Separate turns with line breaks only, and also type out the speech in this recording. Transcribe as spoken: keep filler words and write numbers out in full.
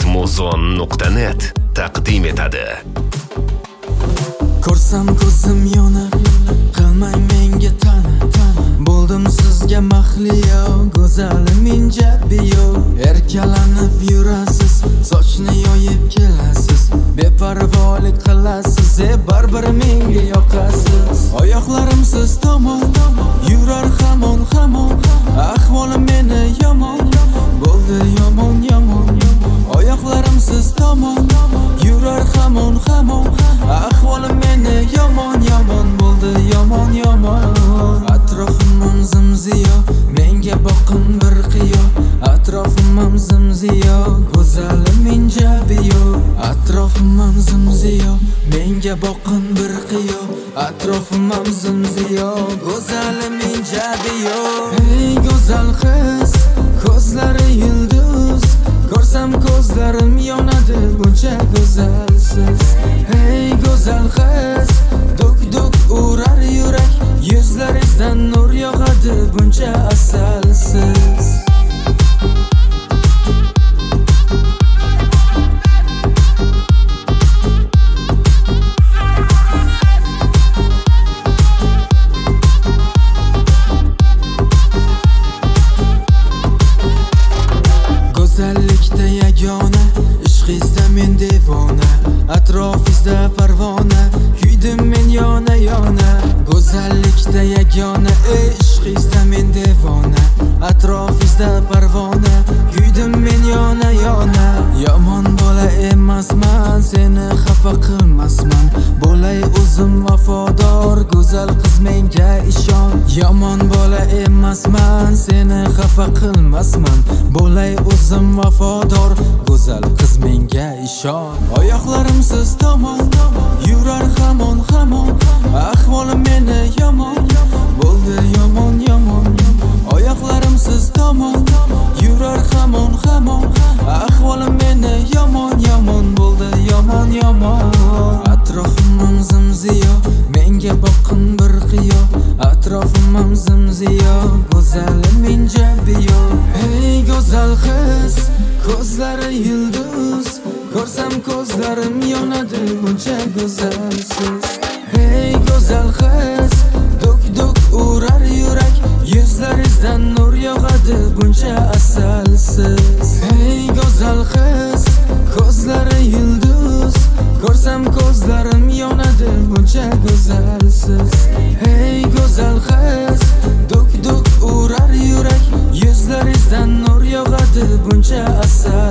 muzon nuqta net taqdim etadi.
Ko'rsam ko'zim yonib, qilmang menga tana, bo'ldim sizga mahliyo, go'zalim inja biyo. Erkalanib yurasiz, sochni yoyib kelasiz, beparvolik qilasiz, e baribir menga yoqasiz. Oyoqlarim siz tomon yurar hamon hamon, ahvolim meni yomon bo'ldi, yomon yomon. Oyoqlarim siz tomon yurar hamon hamon, ahvolim meni yomon yomon bo'ldi, yomon yomon. Atrofim zimziyo, menga boqin bir qiyo, atrofim zimziyo, go'zalim inja biyo. Atrofim zimziyo, menga boqin bir qiyo, atrofim zimziyo, go'zalim inja biyo. Ey go'zal qiz, ko'zlari yulduz, ko'rsam ko'zlarim yonadi, buncha go'zalsiz. Ey go'zal qiz, duk duk urar yurak, yuzlaringizdan nur yog'adi, buncha asalsiz. Go'zallikda yagona, ishqingizda men devona, atrofingizda parvona, kuydim men yona yona. Go'zallikda yagona, ishqingizda men devona, atrofingizda parvona, kuydim men yona yona. Yomon bola emasman, seni xafa qilmasman, bo'lay o'zim vafodor, go'zal qiz menga ishon. Yomon bola emasman, seni xafa qilmasman, bo'lay o'zim vafodor, go'zal qiz menga ishon. Oyoqlarim siz tomon yurar hamon hamon, ahvolim meni yomon bo'ldi, yomon yomon. Oyoqlarim siz tomon yurar hamon hamon, ahvolim meni yomon yomon bo'ldi, yomon yomon. Atrofim zimziyo, menga boqin bir qiyo, atrofim zimziyo, go'zalim inja biyo. Ey go'zal qiz, ko'zlari yulduz, ko'rsam ko'zlarim yonadi, buncha go'zalsiz. Ey go'zal qiz, duk duk urar yurak, yuzlaringizdan nur yog'adi, buncha asalsiz. Ey go'zal qiz, ko'zlari yulduz, ko'rsam ko'zlarim yonadi, buncha go'zalsiz. Ey go'zal qiz, duk duk urar yurak, yuzlaringizdan nur yog'adi, buncha asal.